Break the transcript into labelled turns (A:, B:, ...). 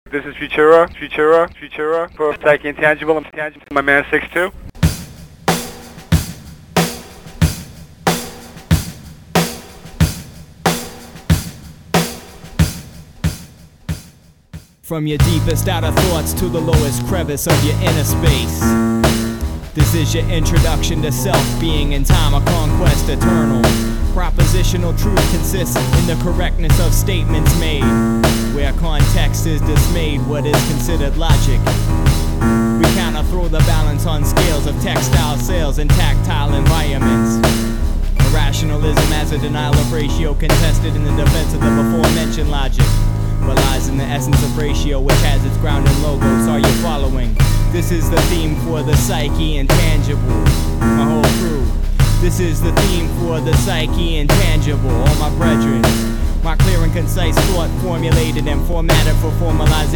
A: This is Futura for Psyche Intangible. I'm Tangible, my man 6'2".
B: From your deepest outer thoughts to the lowest crevice of your inner space. This is your introduction to self-being in time, a conquest eternal. Propositional truth consists in the correctness of statements made. Where context is dismayed, what is considered logic? We kinda throw the balance on scales of textile sales and tactile environments. Irrationalism as a denial of ratio contested in the defense of the before-mentioned logic. But lies in the essence of ratio, which has its ground in logos. Are you following? This is the theme for the psyche intangible. My whole crew. This is the theme for the psyche intangible. All my brethren. My clear and concise thought formulated and formatted for formalization.